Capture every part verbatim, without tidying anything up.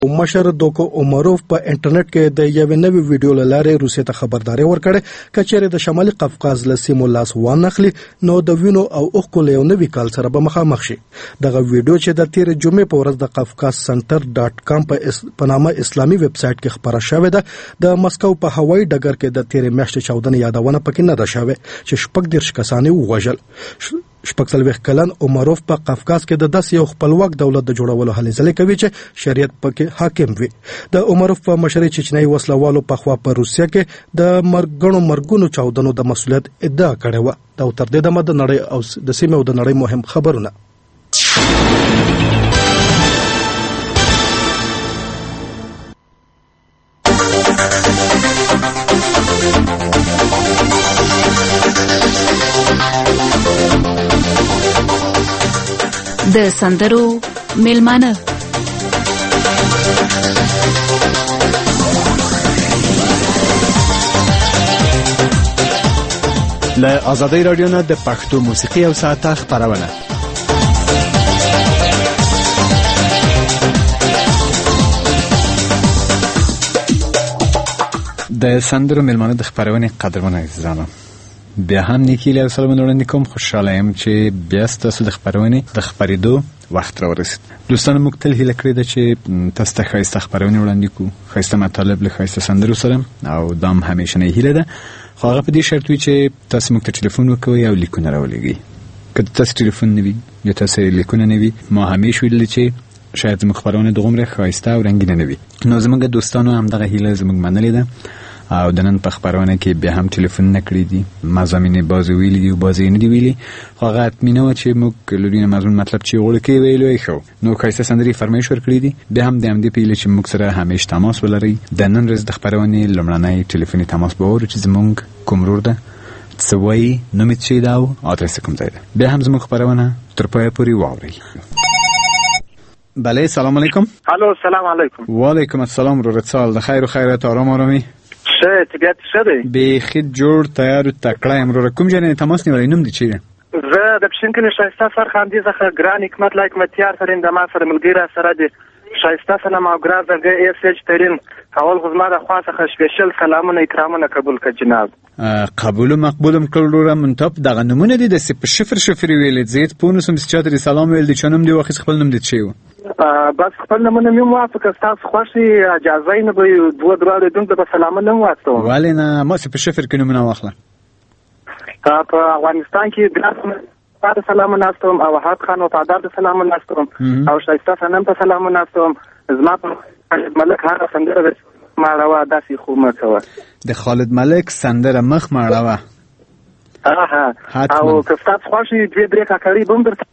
مشر دوکو عمروف په انټرنیټ کې د یو نوې ویډیو لاره روسیې ته خبرداري ورکړه کچېره د شمالي قفقاز له سیمو لاس وانخلي نو د وینو او اوخکو له نوې کال سره به مخامخ شي. دغه ویډیو چې د تیر جمعې په ورځ د قفقاز سنټر ډاټ کام په نامه اسلامي ویب سټ کې خبره شوې ده د مسکو په هوایي ډګر کې د تیر میاشتې چودنې یادونه پکې نه ده شوې چې شپږ دیرش کسان ووژل. شپږ څلوېښت کلن عمروف په قفقاز کې د داسې یو خپلواک دولت د جوړولو هلې ځلې کوي چې شریعت پکې حاکم وي. د عمروف په مشرۍ چچنیایي وسلوالو په خوا په روسیه کې د مرګونو مرګونو چاودنو د مسؤلیت ادعا کړې وه. دا تر دې دمه د نړۍ او د سیمې او د نړۍ مهم خبرونه. د سندرو میلمانه له آزادۍ رادیو نه د پښتو موسیقي او ساعته خبرونه. د سندرو میلمانه د خبرونه قدرمن عزیزانو، بیا هم نیکی له سلامونه وړاندې کوم. خوشاله یم چې بیا ستاسو د خبرونه د خبرېدو وخت راورسید. دوستانو موږ تل هیله کړې ده چې تاسو ته ښایسته خبرونه وړاندې کوو، ښایسته مطالب له ښایسته سندرو سره، او دا هم همیشنۍ هیله ده. خو هغه په دې شرط وي چې تاسو موږ ته ټلیفون وکوئ او لیکونه راولېږئ. که تاسو ټلیفون نه وي یا تاسو لیکونه نه وي، ما همیشه ویلي چې شاید زموږ خبرونه دومره ښایسته او رنګینه نه وي. نو زموږ دوستانو همدغه هیله زموږ منلې ده او د نن په خبرونه کې بیا هم ټلیفون نه کړی دي. مضامین بعضې ویلي دي او بعضې نه دي ویلي، خو هغه حتمي وه چې موږ له دوی نه مضمون مطلب چې غوړه کې ویلو یې ښه. نو ښایسته سندرې فرمایش ورکړي دي. بیا هم د همدې په هیله چې موږ سره همیش تماس ولرئ. د نن ورځ د خبرونې لومړنی ټلیفوني تماس به واورو چې زموږ کوم ورور ده، څه وایي، نوم یې څه ده او ادرس کوم ځای ده. بیا هم زموږ خبرونه تر پایه پورې واورئ. بله، سلام علیکم. الو، سلام علیکم. وعلیکم السلام ورور. څه حال ده؟ خیر و خیرات، آرام آرامي؟ شه طبیعت شه دی؟ بیخي جوړ تیار و تکړه یم وروره. کوم ځای نه تماس نیولی؟ نوم دې چی دی؟ زه د پښتونخوا ښایسته سرخاندي څخه ګران حکمت لایق متیار سره د ما سره ملګری سره دی. ښایسته سلام او ګران درګه ایس ایچ ترین اول غزما د خوا څخه سپیشل سلامونه اکرامونه قبول کړه جناب. قبول مقبولم کړل وروره. منتاب دغه نمونه دي د صفر صفر ویلې زید پونسم چې چاته سلام ویل دي چې نوم دی واخیس خپل نوم دي چی و بس خپل نمونه مې موافقه تاسو خوشي اجازه نه به دوه دراوړې دونته په سلام نه واسطو. ولی نه ما صفر صفر کې نمونه واخله. په افغانستان کې ګرافونه په سلام ناستم او وحاب خان وفادار د سلام ناستم او شایسته سنم په سلام ناستم. زما په ملک هغه سندره ماړه داسې خو مکوه د خالد ملک سندره مخ ماړه. اها او که تاسو خوشي دې درې کاکړي بم درته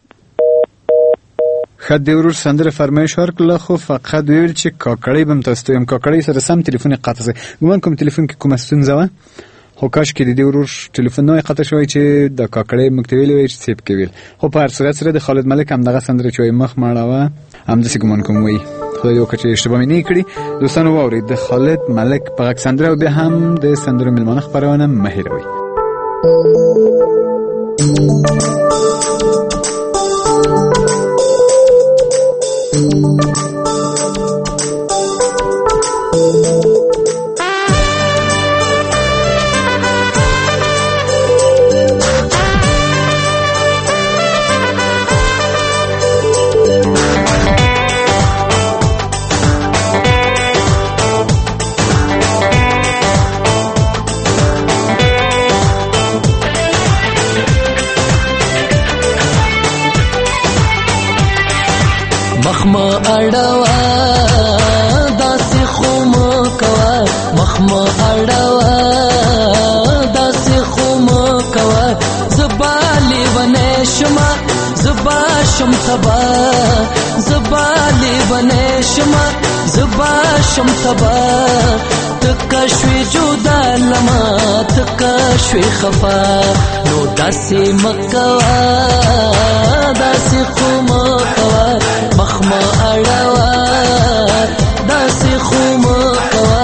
خد ورور سندره فرمایش ورکړه. خو فقط ویل چې کاکړی بم تاسو یم کاکړی سره سم ټلیفون قطع شي. ګومان کوم ټلیفون کې کومه ستونزه و، خو کاش کې د دې ورور ټلیفون نه قطع شوی چې د کاکړی مکتویل وي چې سیب کوي. خو په هر صورت سره د خالد ملک هم دغه سندره چې مخ ماړه هم د ګومان کوم وي. خدای دې وکړي چې اشتباه مې نه کړی. دوستانو واورئ د خالد ملک په غږ سندره او بیا هم د سندرو میلمانه خبرونه مه هېروئ. مخما اړوا داسې خو مو کوه، مخما اړوا داسې خو مو کوه. زبا لیونی شما زبا شم تبا، زبا لیونی شما زبا شم تبا. تکا شوی جدا لما تکا شوی خفا. نو داسې مکوه داسې خو مو کوه، مخما اړوا داسې خو مو کوه.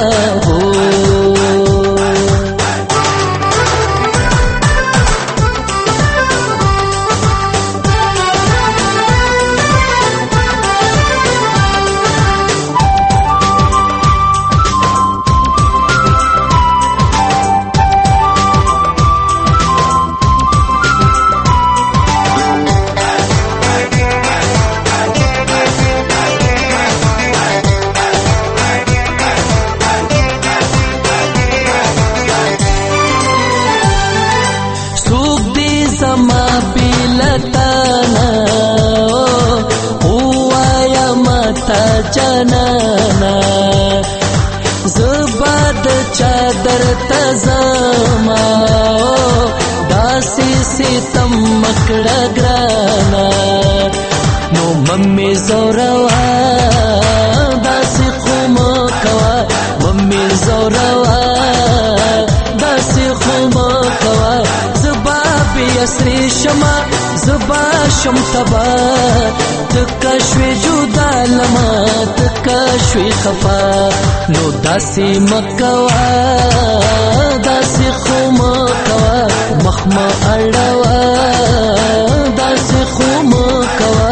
درته زما داسې ستم مکړه ګرانا نو ممې زوروا داسې خو مه کوه ممې زوروا داسې خو مه کوه زبا بې اسرې شمه زبا شم تبا تکه شوې جدا لمه تکه شوې خفا نو داسې مه کوه داسې خو مه کوه مخ مه اړوه داسې خو مه کوه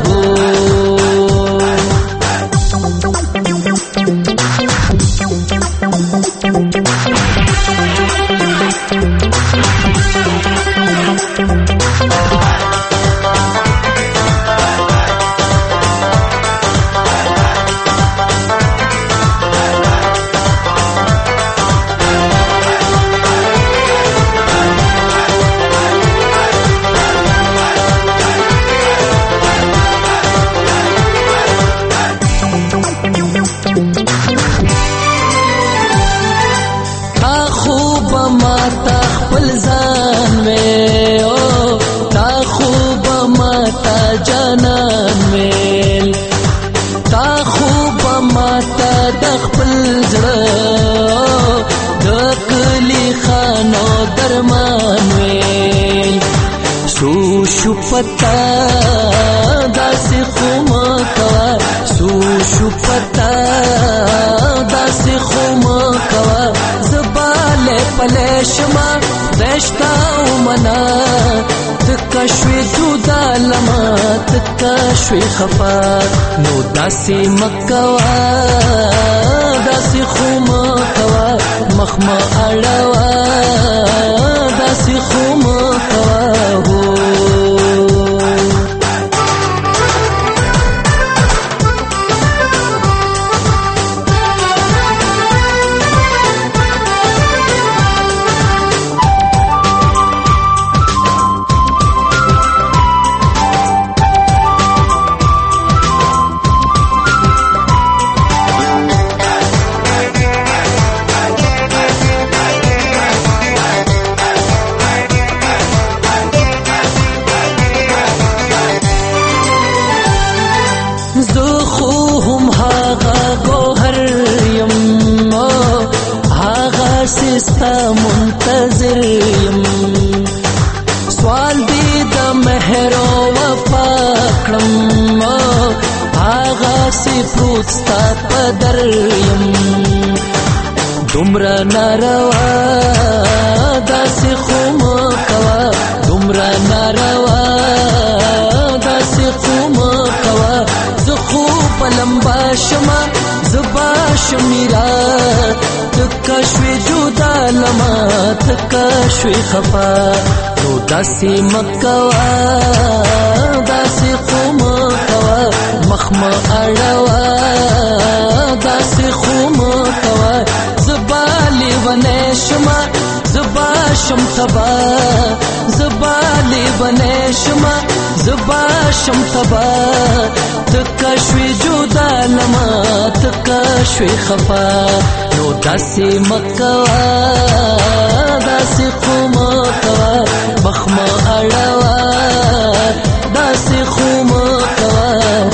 جانان میل تا خوب ماتا د خپل زړه د کلی خانو درمان میل سو شو پتا داسې خو مه کوه سو شو پتا داسې خو مه کوه زباله پلی شمه رشتا ومنه تکه شوې جدا لمه تکه شوې خفا نو داسې مه کوه داسې خو مه کوه مخ مه اړوه داسې خو مه کوه ستا منتظر یم سوال دی د مهر او وفا کړم هغه سی پروت ستا په در یم دومره ناروا داسې خو مه کوه دومره ناروا داسې خو مه کوه زه خو په لمبا شمه زه به شمیرا تکه شوې جدا لمه تکه شوې خفا نو داسې مه کوه داسې خو مه کوه مخ مه اړوه داسې خو مه کوه زه به لیونی شمه زه به شم تبا زه به لیونی شمه زه به شم تبا تکه شوې جدا لمه تکه شوې خفا نو داسې مه کوه داسې خو مه کوه مخ مه اړوه داسې خو مه کوه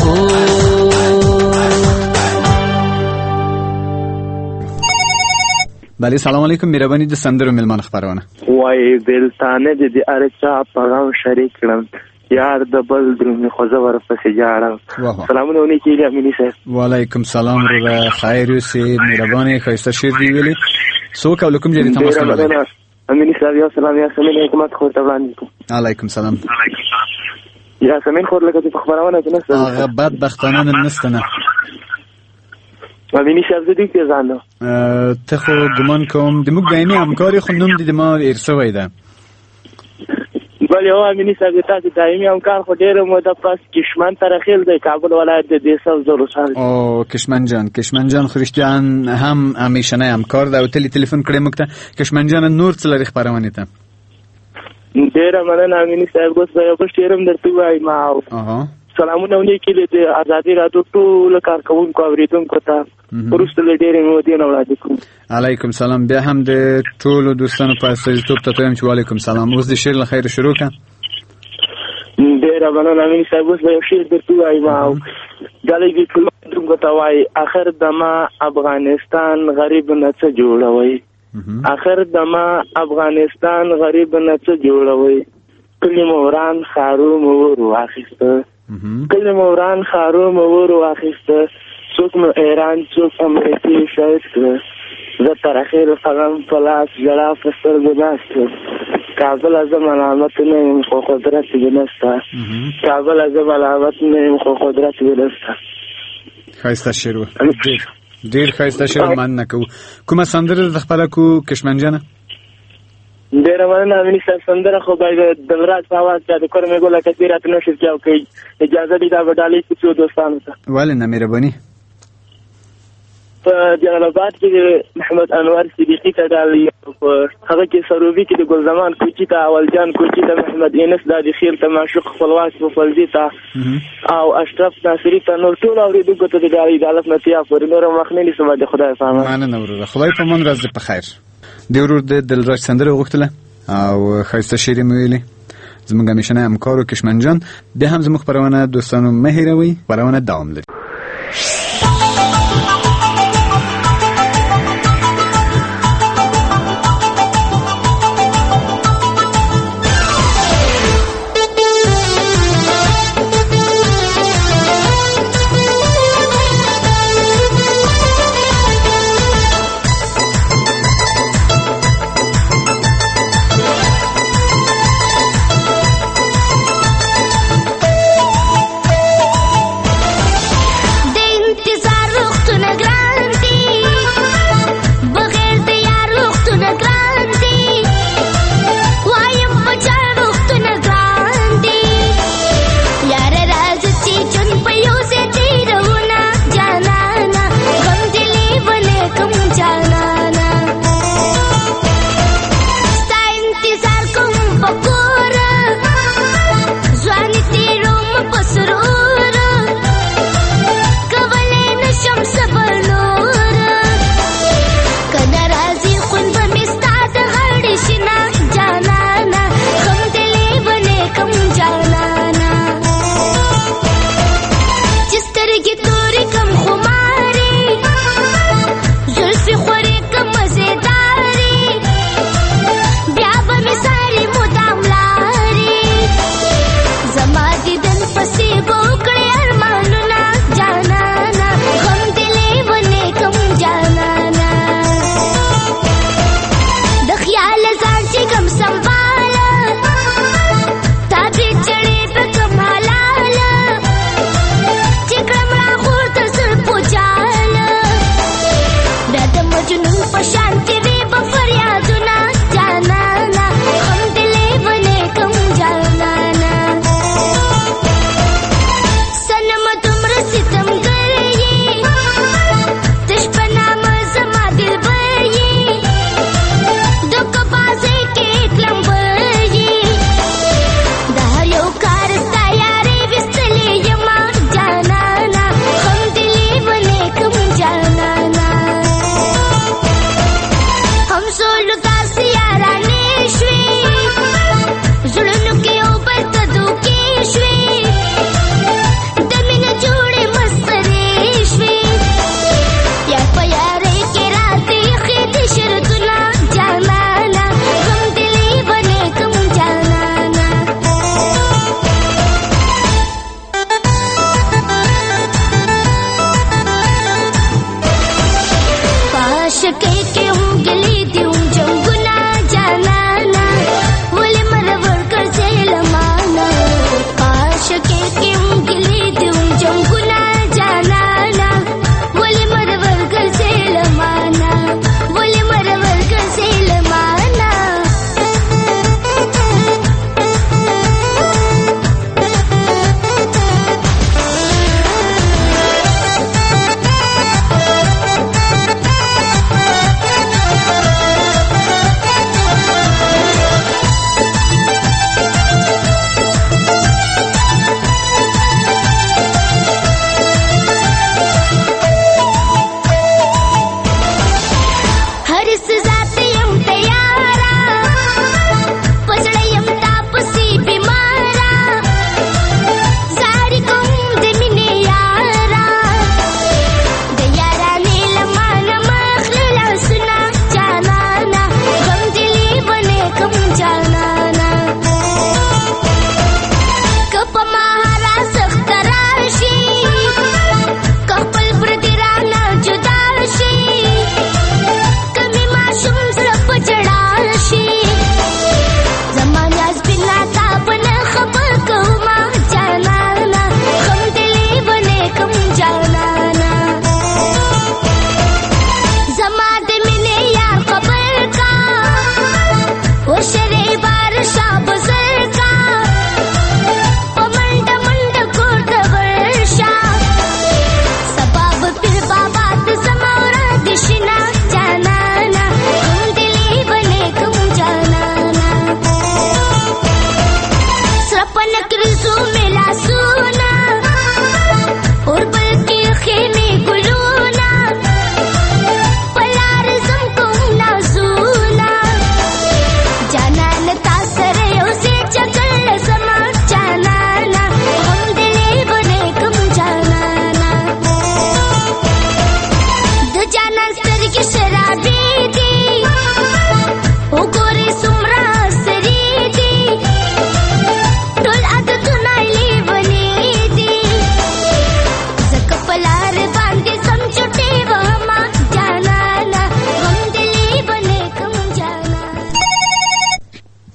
بله سلام علیکم مهرباني د سندرو ملمان خبرونه وای دلتانه د دې ارچا پیغام شریک کړم یار د بل درنه خوځه ورپسې جاړم سلامونه ونی کیږي امینی صاحب وعلیکم سلام رو خیر اوسې مهرباني خیسته شیر دی ویلي سو کوم کوم جری تماس کوله امینی صاحب یا سلام یا سمین حکومت خو ته وړاندې علیکم سلام یا سمین خو لکه په خبرونه کې نه هغه بدبختانه نستنه امینی صاحب دې کې ځانو ته خو ګمان کوم د موږ دایمي همکاري خو نوم دې ما ارسوي ده بله هو امینی صاحب تاسو دایمي همکار خو ډېر مو د پاس کشمن ترخیل د کابل ولایت د دیسل زروسان او کشمن جان کشمن جان خریشتیان هم همیشنه همکار ده او تلی تلیفون کړی موږ ته کشمن جان نور څه لري خبرونه ته ډېر مننه امینی صاحب اوس یو څه شیرم درته وایم او اها سلامونه ونیکي د ازادي راډیو ټول کارکونکو اوریدونکو ته وروسته له ډېرې مودې نه وړاندې کوم. علیکم سلام. بیا هم د ټولو دوستانو په استازیتوب ته وایم چې وعلیکم سلام. اوس د شعر له خیره شروع کړه. ډېره مننه امین صاحب. اوس به یو شعر درته ووایم او دا لږ ټولو اوریدونکو ته وایي: اخر دما افغانستان غریب نه څه جوړوي، اخر دما افغانستان غریب نه څه جوړوي، کلی موران خارو مور واخیسته، کلی موران خارو مور واخیسته، څوک مو ایران څوک امریکې شاید کړه، زه تر اخره قلم په لاس ژړا په سترګو ناست یم، کابل زه ملامت نه یم خو قدرت دې نشته، کابل زه ملامت نه یم خو قدرت دې نشته. ښایسته شعر و، ډېر ښایسته شعر. مننه کوو. کومه سندره د خپله کو کشمنجانه؟ ډېره مننه امین صاحب. سندره خو باید د ورځ په اواز چې د کور مې ګوله کسي راته نشر کیا او کوي اجازه دې دا به ډالۍ کړو څو دوستانو ته. ولې نه مهرباني. په جلال آباد کې محمد انور صدیقي ته ډالۍ، په هغه کې سروبي کې د ګلزمان کوچي ته، اولجان کوچي ته، محمد انس دادي خیل ته، معشوق خپلواک په فلزي ته او اشرف ناصري ته، نور ټول اورېدونکو ته د ډالۍ د الف نه تیا پورې نور مخنه نیسم د خدای په امان. مننه وروره. خدای په امان. ورځ دې په خیر. د ورور د دلراج سندره وغوښتله او ښایسته شعر یې مې ویلې. زموږ همیشنی همکارو کشمنجان. بیا هم زموږ خپرونه دوستانو مه هېروئ، خپرونه دوام لري.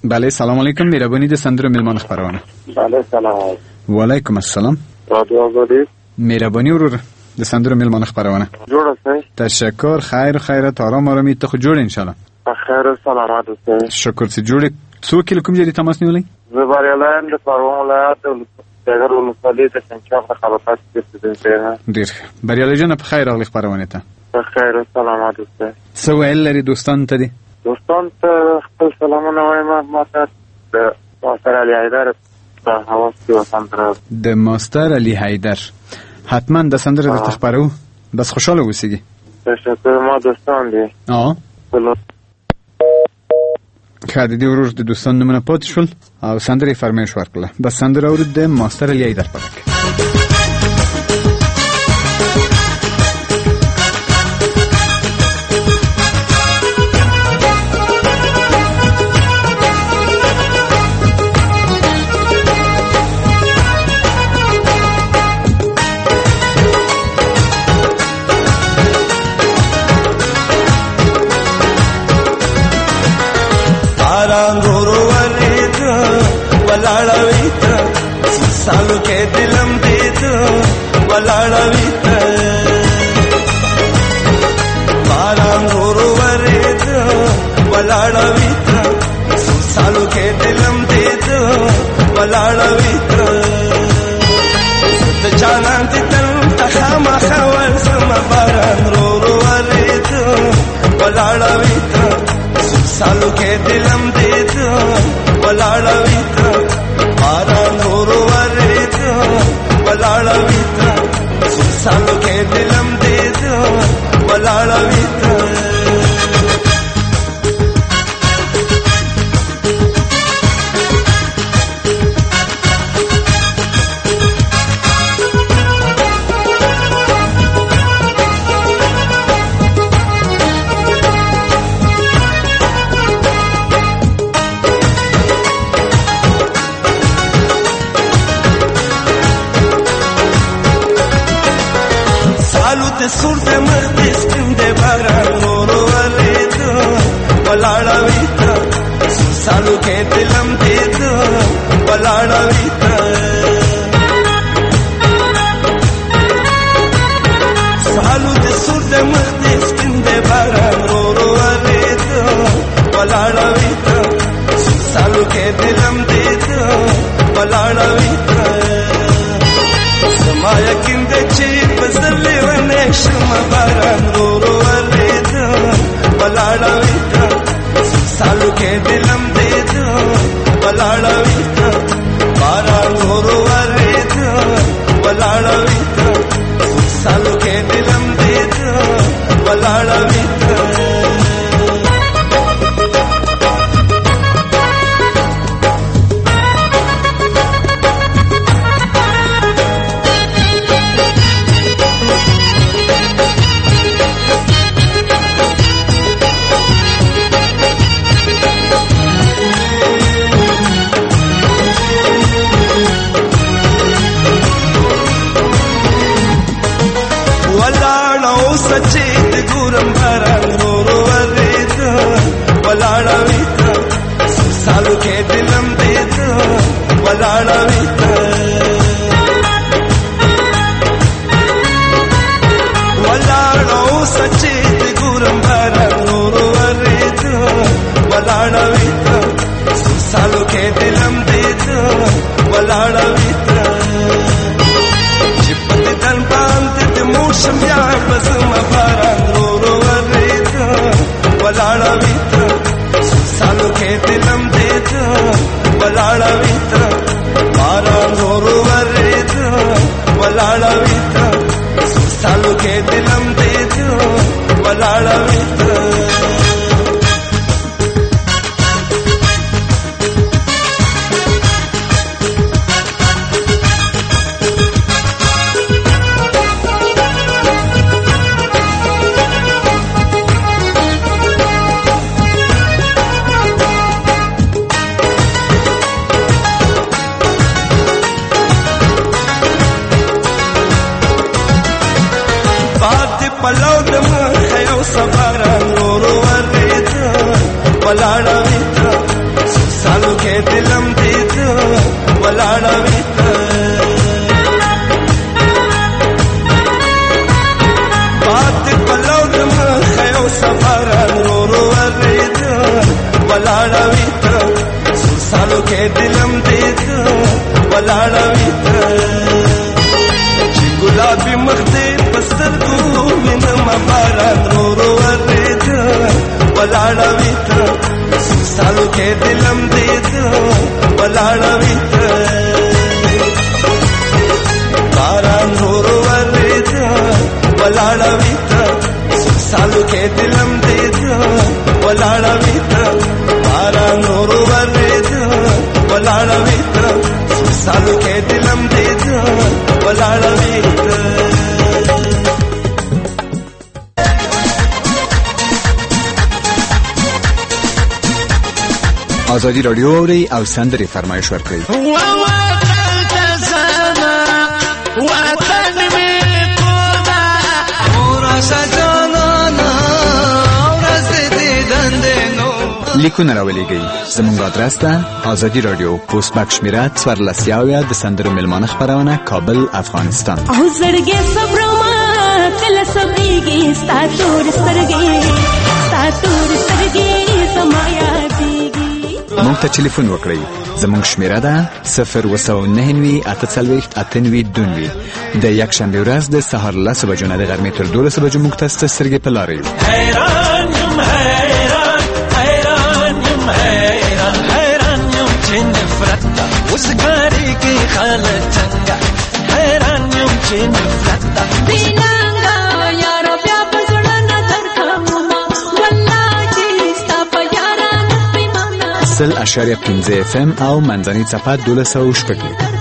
بله سلام علیکم، مهربانی د سندرو میلمان خبرونه. بله سلام. و علیکم السلام. رادیو آزادی. مهربانی ورور د سندرو میلمان خبرونه. جوړ اوسئ. تشکر، خیر خیرت، آرام آرامی، ته خو جوړ ان شاء الله. خیر او سلامت اوسئ. شکر چې جوړ. څو کیلو کوم ځای تماس نیولې؟ زه بریالایم د پروان ولایت دغه ولسوالۍ د شنچاپ د خلافت پرزیدنټ یم. ډیر بریالي جن په خیر راغلی خبرونه ته. خیر او سلامت اوسئ. څه ویل لري دوستان ته دي؟ دوستان ته خپل سلامونه وایم. ما ته د ماستر علی حیدر په حواس کې وسندره د ماستر علی حیدر حتما د سندره درته خبرو. بس خوشاله اوسئ. تشکر. ما دوستان دي. اه که د دې ورور د دوستان نمونه پاتې شول او سندره فرمایش ورکړه. بس سندره اورید د ماستر علی حیدر پاک. सालों के दिलम दे दो वलाड़ा वीता बारां गोरो वरे दो वलाड़ा वीता सालों के दिलम दे दो वलाड़ा वीता तजाना दिल तखामा खवर समा बारां गोरो वरे दो वलाड़ा वीता सालों के दिलम दे दो वलाड़ा वीता बारां गोरो वलाड़ा वीता सालों के दिलम दे दो वलाड़ा वीता सुर दे मर्दिस किंदे बारां गोरो वाले दो वलाड़ा वीता सालों के दिलम दे दो वलाड़ा वीता सालों दे सुर दे मर्दिस किंदे बारां गोरो वाले दो वलाड़ा वीता सालों के दिलम दे दो वलाड़ा वीता समाया किंदे चीप सले वने शमा बारां गोरो वाले दो वलाड़ा वीता सालों के दिलम दे दो वलाड़ा वीता बारां गोरो वाले दो वलाड़ा वीता सालों के दिलम दे दो वलाड़ा वीता सचेत गुरम बारां गोरो वाले दो वलाड़ा वीता सालों के दिलम दे दो वलाड़ा वीता वलाड़ा सचेत गुरम बारां गोरो वाले दो वलाड़ा वीता सालों के दिलम दे दो वलाड़ा वीता चिपत दल बांध दे मोशम या बसमा बारां गोरो वाले दो वलाड़ा वीता सालों के दिलम दे दो वलाड़ा वीता बारां गोरो वाले दो वलाड़ा वीता सालों के दिलम दे दो वलाड़ा वीता पलाव दम खयो सबारां गोरो वाले दो वलाड़ा वीता साल کې دلم دې ته ولاړوي ته پات پلو دم خیو سفر رو رو ورید ولاړوي ته سالو کې دلم دې ته ولاړوي ته چې ګلابي مخ دې پسترګو وینم باران رو رو ورید ولاړوي ته سالو کې دلم دې ته ولاړوي ته باران رو رو ورید ولاړوي ته سالو کې دلم دې ته ولاړوي ته باران رو رو ورید ولاړوي ته سالو کې دلم دې ته ولاړوي ته آزادی رادیو اوري او سندري فرمایش ورکړئ. لیکونه راولېږئ. زموږ ادرس ته آزادی رادیو پوسټ باکس شمیره څوارلس یاویا د سندرو میلمانه خپرونه کابل افغانستان. او زړګي صبرما کله صبرېږي ستا تور سترګې ستا تور سترګې زما یادېږي. موږ ته ټلیفون وکړئ. زموږ شمیره ده صفر اووه سوه نهه نوي اته څلوېښت اته نوي دوه نوي. د یکشنبې ورځ د سهار لسو بجو نه د غرمې تر دولسو بجو موږ ته سترګې په لاره یو. حیران یم حیران حیران یم حیران حیران یم چې نفرت ده اوس ګاډي کې خاله څنګه حیران یم چې نفرت ده بینانګه یارو بیا په زړه نه درکومه والله چې ستا په یارانه پیمانه سل اشاریه پنځه اف ام او منځنۍ څپه دولس سوه شپږ.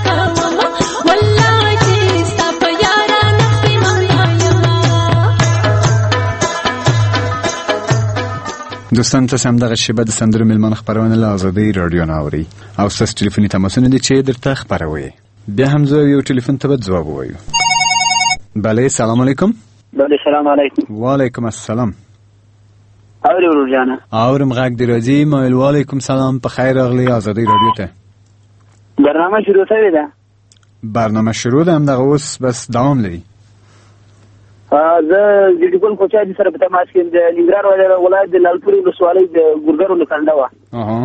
دوستان تاسو هم دغه شیبه د سندرو میلمانه خپرونه له آزادۍ رادیو نه اورئ او ستاسو ټلیفوني تماسونه دي چې درته خپروي. بیا هم زه یو ټلیفون ته به ځواب ووایو. بله سلام علیکم. بله سلام علیکم. وعلیکم السلام. اوري ورور جانه اورم غږ دی راځي. ما ویل وعلیکم سلام په خیر راغلی آزادۍ رادیو ته. برنامه شروع شوې ده. برنامه شروع ده هم دغه اوس بس دوام لري. زه د ډیپل کوچا دي سره په تماس کې د ننګرهار ولایت د لالپورې ولسوالۍ د ګورګرو لکنده وه. اها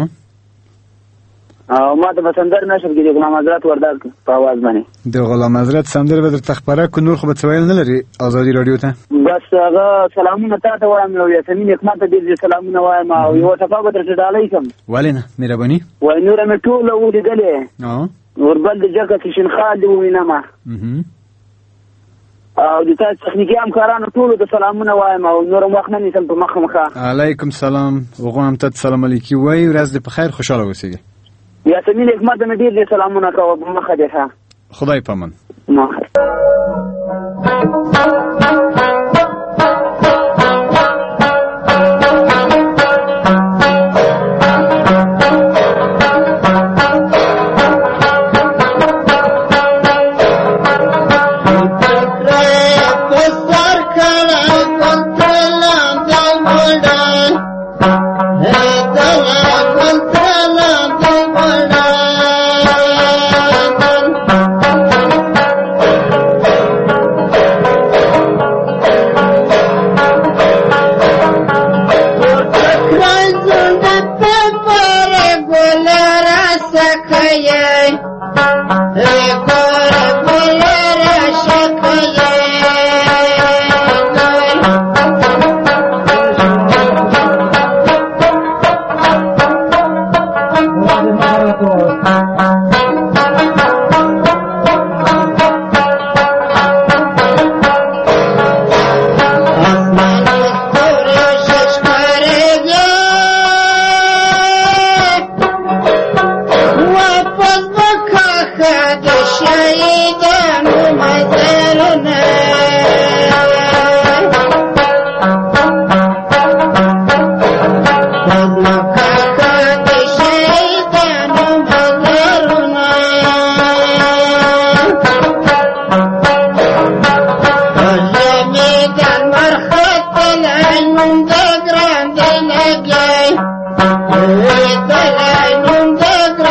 او ما د بسندر نشر کې د غلام حضرت ورداګ په आवाज باندې د غلام حضرت سندر به درته خبره کو نور خو به څویل نه لري آزادۍ رادیو ته. بس هغه سلامونه تاسو وایم او یاسمین حکمت دې سلامونه وایم او یو ټپه به درته ډالۍ کوم. ولې نه مهرباني. وای نور مې ټول ولیدلې. اه وربل د جګه کشن خالد وینم. اها او د تاسو تخنیکی همکارانو ټول د سلامونه وایم او نور وخت نه نیسم په مخ مخه. علیکم سلام وغوام ته سلام علیکم وای ورځ دې په خیر خوشاله اوسئ. یاسمین حکمت مې ډیر دې سلامونه کوم په مخه ده. خدای پامان. مخه Grande,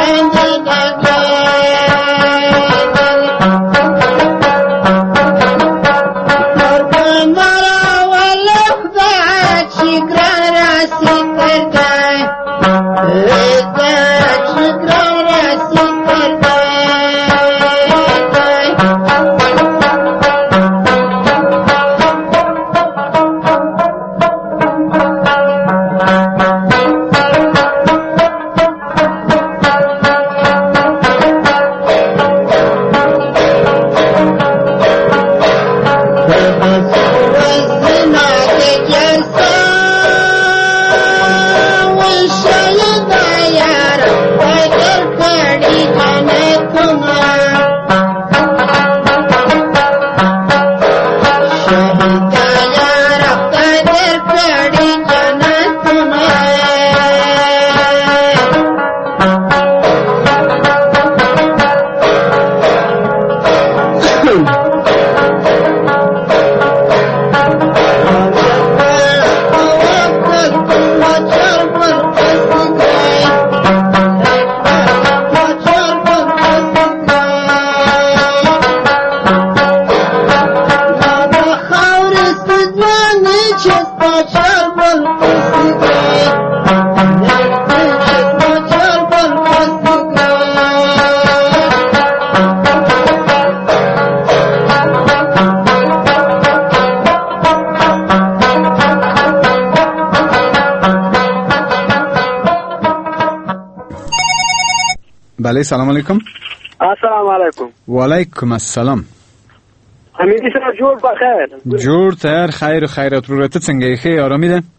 بله سلام علیکم. السلام علیکم. و علیکم السلام. حمیدی سره جوړ بخیر. جوړ تیار خیر خیرات ورته څنګه یې آرامي ده؟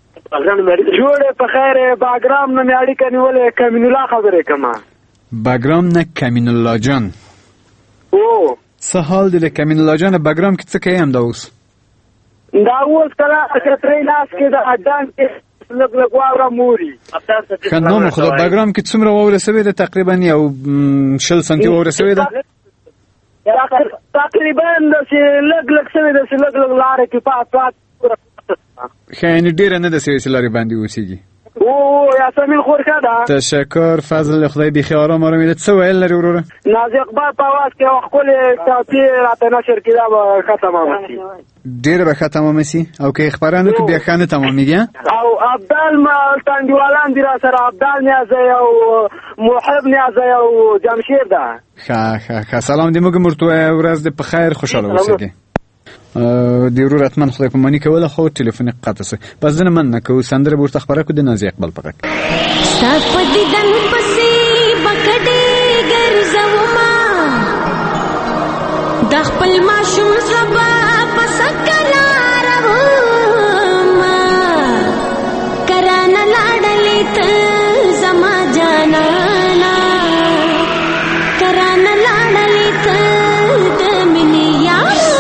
جوړ په خیر. باګرام نه میاړي کنيولې کمین الله خبره کما. باګرام نه کمین الله جان. او څه حال دی کمین الله جان؟ باګرام کې څه کوي هم دا اوس؟ دا اوس کله چې ترې لاس کې د اډان کې لګ لګ واوره موري. کنه نو خدای باګرام کې څومره واوره سوي ده؟ تقریبا یو شل سنتي واوره سوي ده. تقریبا د لګ لګ سوي ده چې لګ لګ لارې کې پات پات. خیر ډیر نه د سوي سلاري باندې اوسېږي. او یاسمین خورخه ده. تشکر فضل خدای بخیر آرام آرام دې څه ویل لري وروره؟ نازي اقبال په واس کې خپل تاپی راته نشر کړه به ختمه شي. ډیر به ختمه شي او که خبرانو کې بیا خانه تمامېږي. او عبدال ما تنجوالان دی را سره عبدال نیازی او محب نیازی او جمشید ده. ښه ښه ښه سلام دې موږ مرتوه ورځ دې په خیر خوشاله اوسئ. دی ورور اتمن خدای په مانی کوله خو ټلیفون قطع سه بس نه من نه کو سندره ورته خبره کو د نازي اقبال پکک سپدی دن پسې بکډې ګرځوما د خپل ماشوم زبا پسکلا روما کران لاړلې ته زما جانانا کران لاړلې ته د منیا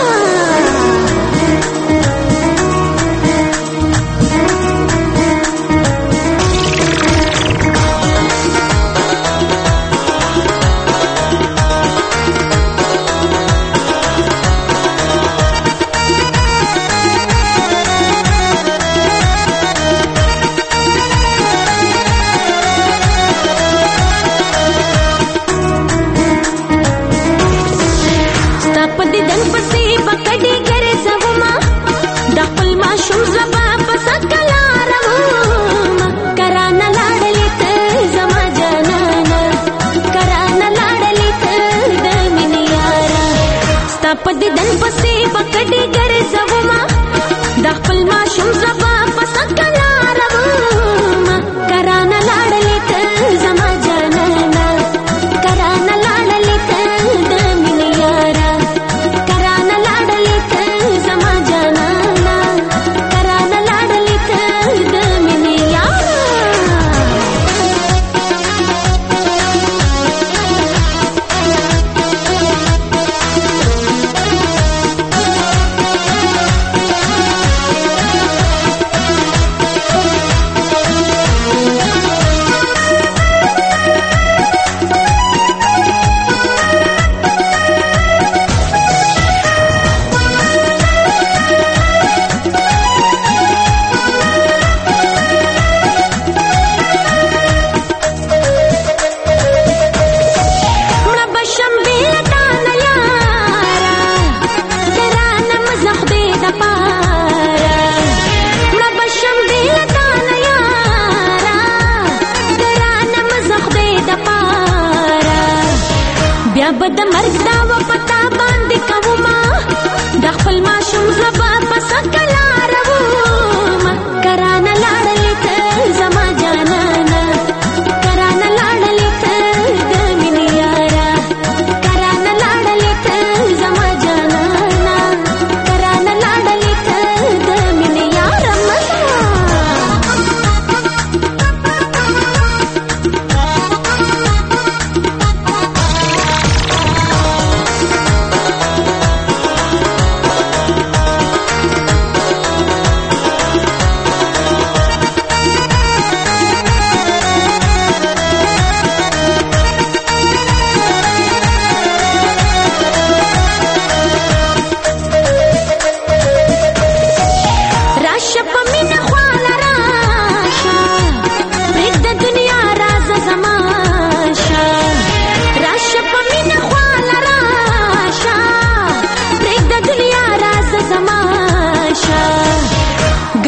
پدې دن پسې پکډې ګرځوما د خپل ماشوم زبا پسکلا روما کران لاړلې ته زما جانانا کران لاړلې ته د مینې یارا کران لاړلې ته زما جانانا کران لاړلې ته د مینې یارا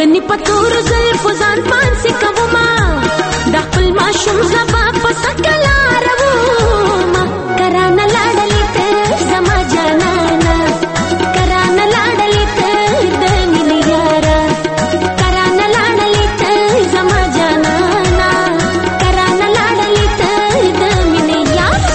دني پتور زلف ځان پانسي کوما د خپل ماشوم زبا پسکلا روما کرانه لاړلې ته زما جانانا کرانه لاړلې ته د مینې یارا کرانه لاړلې ته زما جانانا کرانه لاړلې ته د مینې یارا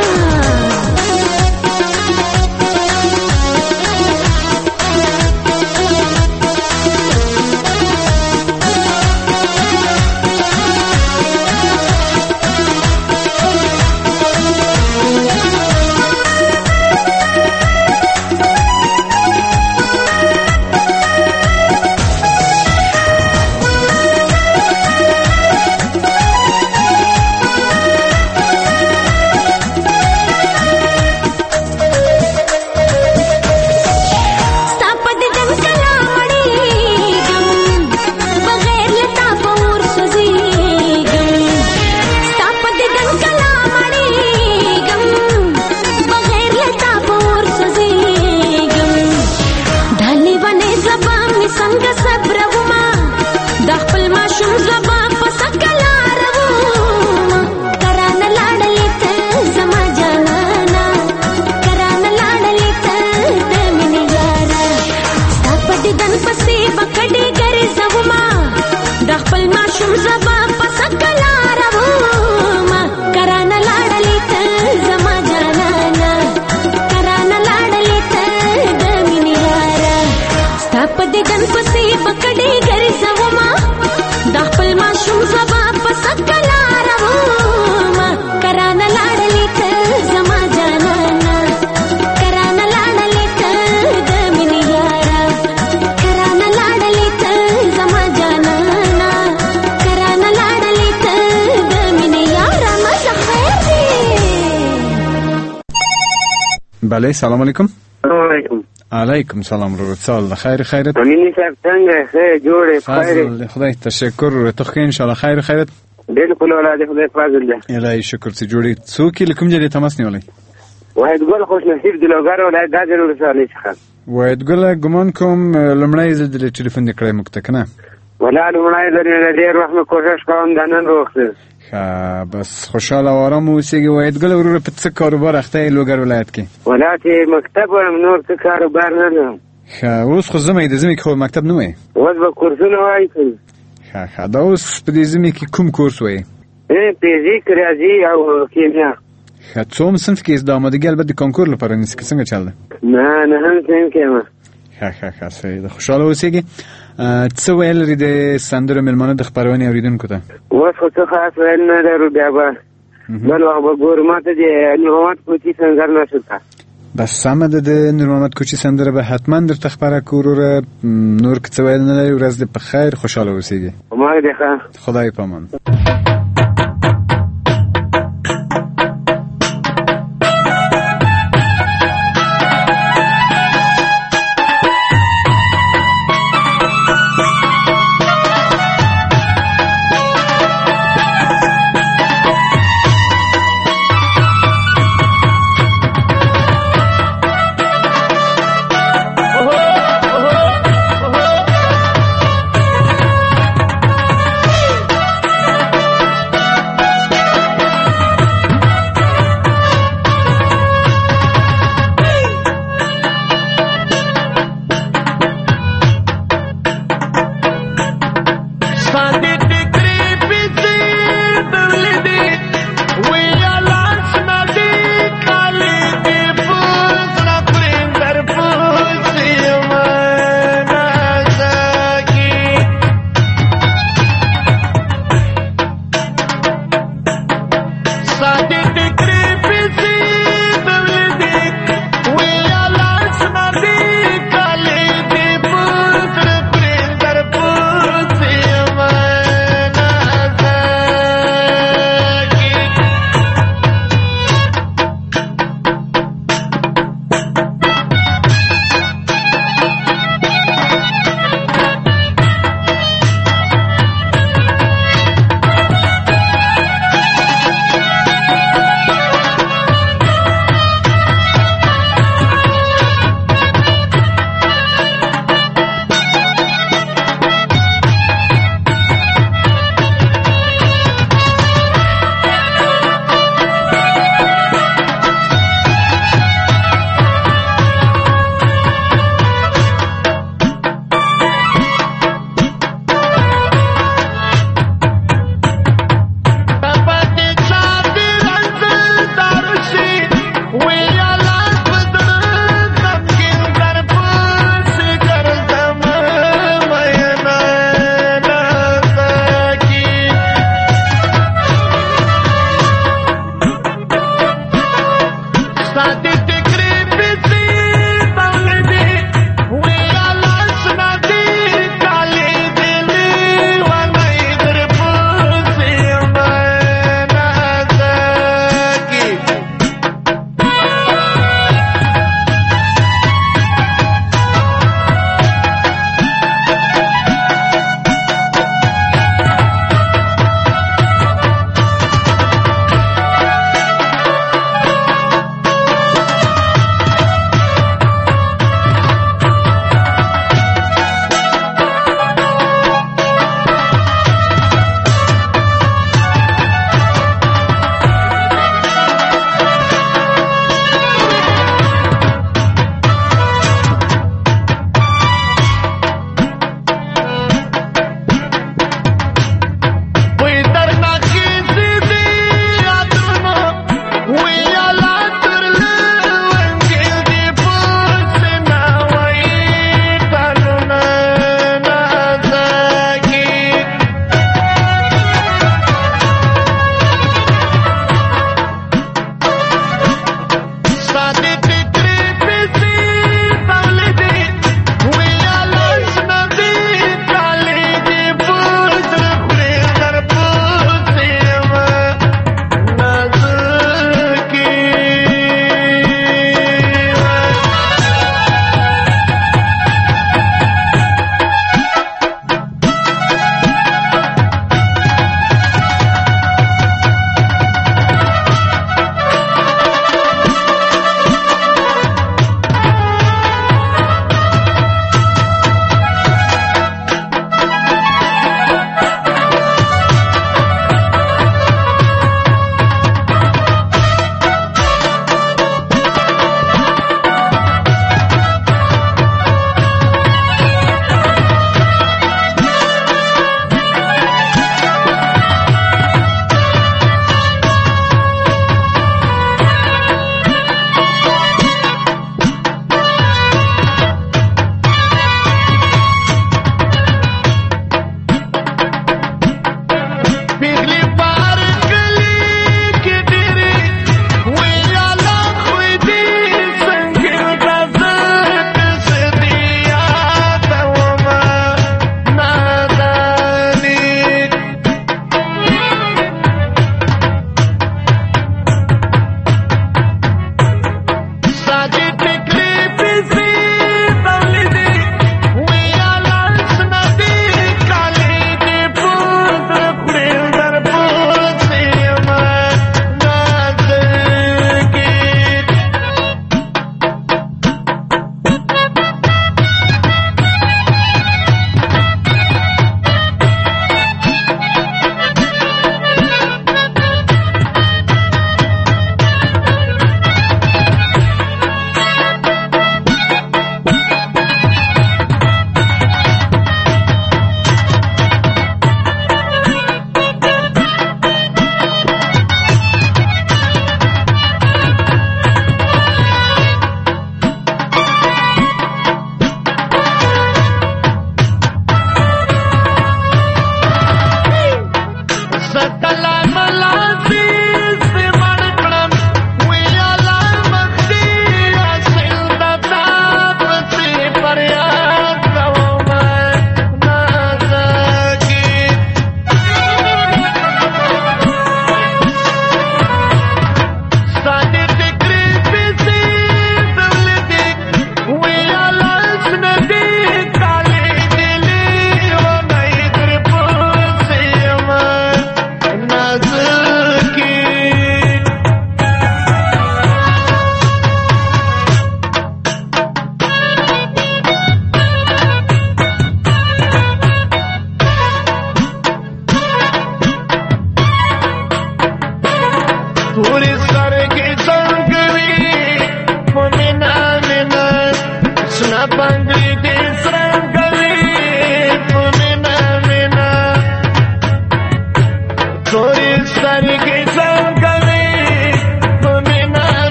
بله سلام علیکم. سلام علیکم. علیکم سلام رو سال خیر خیرت. امینی صاحب څنګه خیر جوړه خیر خدای تشکر رو ته خو ان شاء الله خیر خیرت. بالکل اولاد خدای فضل ده. الهی شکر چې جوړی څوک لکم جدي تماس نیولای. واحد ګل خوش نصیب د لوګر ولایت د ولسوالۍ څخه. واحد ګل ګمان کوم لمړی زه د ټلیفون د کړای مکته کنه. ولا لمړی د ډیر وخت کوشش کوم د نن وروخته. ها بس خوشاله و آرام اوسېږي واحد ګل ورور په څه کاروبار اخته لوګر ولایت کې. ولایت مکتب ورم نور څه کاروبار نه لرم. ها اوس خو زمې د زمې خو مکتب نه وای. اوس به کورسونه وای. ها ها دا اوس په دې زمې کې کوم کورس وای؟ ا فزیک ریاضي او کیمیا. ها څوم صنف کې د آمادګي البته د کانکور لپاره نس کې څنګه چل ده؟ نه نه هم څنګه ما. ها ها ها سید خوشاله اوسېږي. څه ویل لري د سندرو ملمانه د خبرونه اوریدونکو ته؟ اوس خو څه خاص ویل نه لرو بیا به بل وخت به ګورو ماته د نور محمد کوچي سندره نشته. بس سمه ده د نور محمد کوچي سندره به حتما درته خبره کوروره. نور که څه ویل نه لري ورځ دې په خیر خوشاله اوسېږي. ما دې ښه خدای پامان.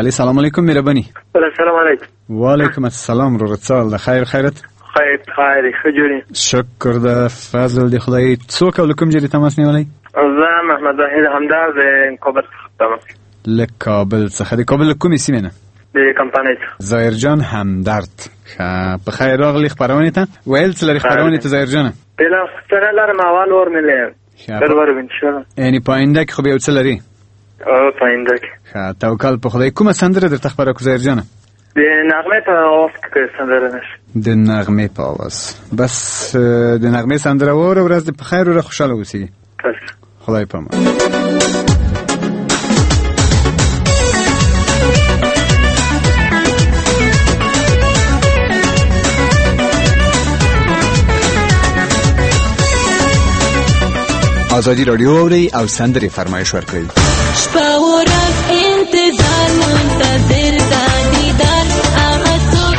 بله سلام علیکم مهربانی. سلام علیکم. و علیکم السلام رو رسال خیر خیرت. خیر خیر خجوری. شکر ده فضل دی خدای. څوک او کوم جری تماس نیولای؟ زه محمد وحید همدار د کابل تماس. له کابل څخه. د کابل کومې سیمه نه؟ د کمپانی. زاهر جان همدرد. په خیر راغلی خبرونه ته. ویل څه لري خبرونه ته زاهر جان؟ بلا څنګه لرم اول ور ملي. درور ان شاء الله. یعنی پاینده خو به یو څه لري. او پاینده. ښه توکل په خدای. کومه سندره درته خبره کو زاهر جان؟ د نغمه په اواز کې سندره نشه. د نغمه په اواز. بس د نغمه سندره وره ورځ په خیر او خوشاله اوسئ. خدای په امان. آزادی رادیو اوري او سندري فرمایش ورکړئ. شپه ورځ انتظار منتظر د دیدار هغه څوک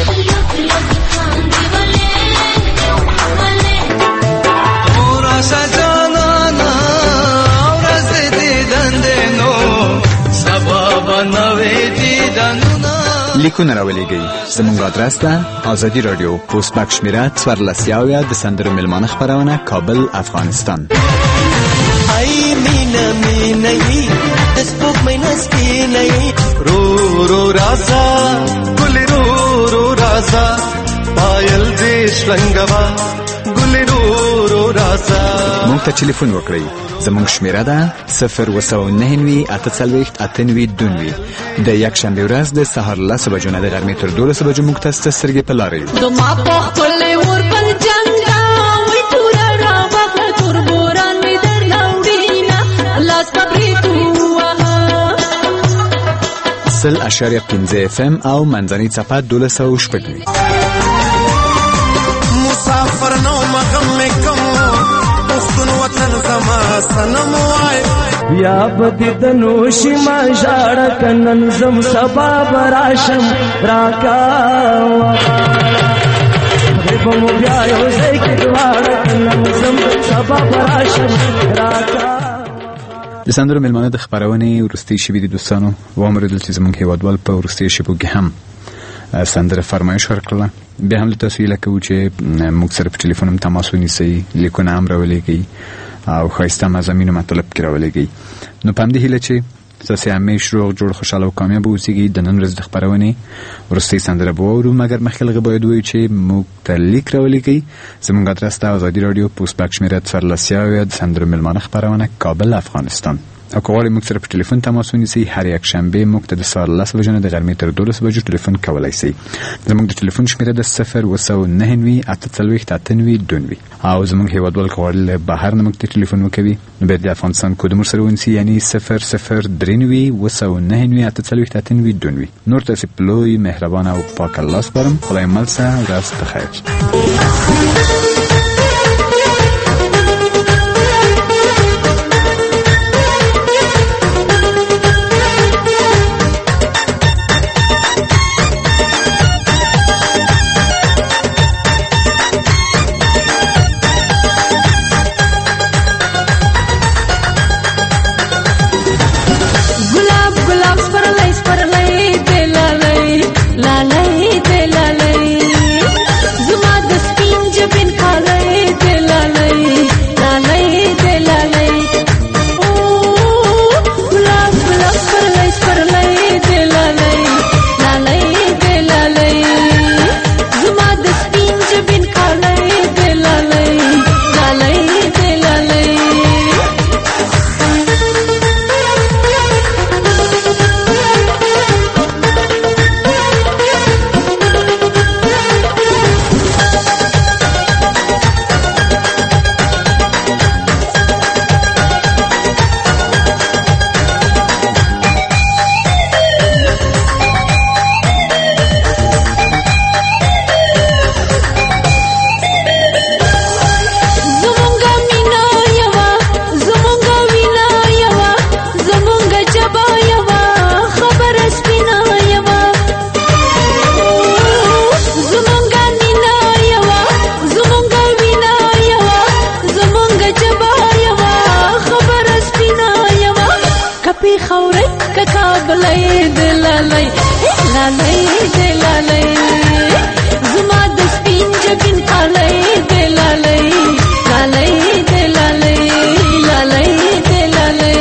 اورا سجانا ورځ دیدن دینو سبب نوې دیدن. لیکونه راولېږئ. زموږ ادرس ده آزادی رادیو پوسټ باکس شمیره څوارلس یاویا د سندرو میلمانه خپرونه کابل افغانستان. ای مینا مینای د سپوږمۍ نسکینای رو رو رازا ګل رو رو رازا پایل دې شلنګوا ګل رو رو رازا. موږ ته ټلیفون وکړئ. زموږ شمیره ده صفر و سو نه نوي اته څلوېښت اته نوي دوه نوي. د یکشنبې ورځ د سهار لس بجو نه د غرمې تر دولس بجو موږ ته سترګې په لاره یو. زما په خپل ور پر جنگ دا وای تور را بخله تور بوران می در لاوډینا لاس په بریتو سل اشاریه پنځه اف ام او منځنۍ څپه دولس او شپږ نوي. مسافر نو مغم کوم پښتون وطن زما سنم وای بیا بددنو شما ژړ کنن زم سبا براشم راکا غریبم بیا یو ځای کې دوار کنن زم سبا براشم راکا. د سندرو میلمانه د خبرونې وروستۍ شېبې د دوستانو وامرېدل چې زموږ هېوادوال په وروستیو شېبو کې هم سندره فرمایش ورکړله. بیا هم له تاسو هیله کوو چې موږ سره په ټلیفون هم تماس ونیسئ، لیکونه هم راولېږئ او ښایسته مضامینو مطالب کې راولېږئ. نو په همدې هیله چې تاسې همیش روغ جوړ خوشحاله او کامیاب اوسیږئ. د نن ورځې د خپرونې وروستۍ سندره به واورو، مګر مخکې له هغه باید ووایو چې موږ ته لیک راولېږئ. زموږ ادرس ده ازادي راډیو پوسټ باکس شمیره څوارلس یاویا د سندرو میلمانه خپرونه کابل افغانستان. او که غواړئ موږ سره په ټلیفون تماس ونیسئ، هر یک شنبې موږ ته د سهار لس بجو نه د غرمې تر دولس بجو ټلیفون کولی سئ. زموږ د ټلیفون شمیره د صفر و سو نه نوي اته څلوېښت اته نوي دوه نوي. او زموږ هېوادوال که غواړي له بهر نه موږ ته ټلیفون وکوي نو باید د افغانستان کود مو سره ونیسئ، یعنې صفر صفر درې نوي و سو نه نوي اته څلوېښت اته نوي دوه نوي. نور تاسې په لوی مهربانه او پاک الله سپارم. خدای مل شه. ورځ بخیر. خوري ککابلې دل لالای لالای دې لالای زما د سپین جبین خالای دې لالای لالای دې لالای لالای دې لالای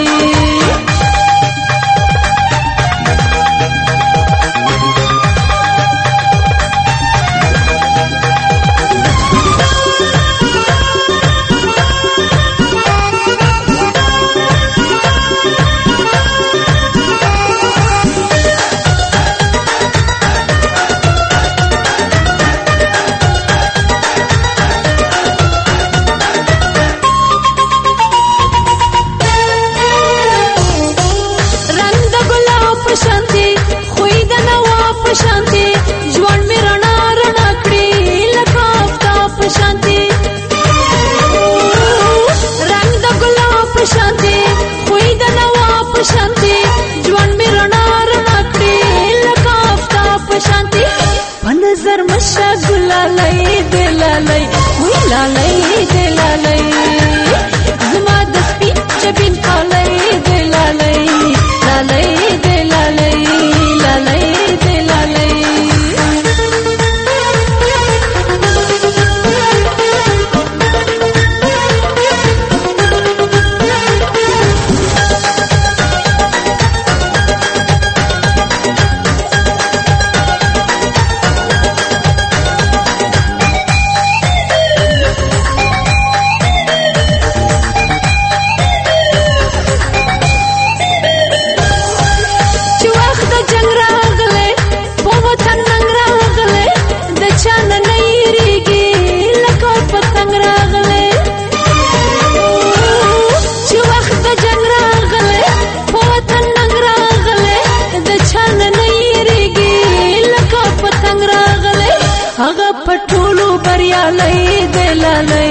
هغه پټولو بریالي دلالي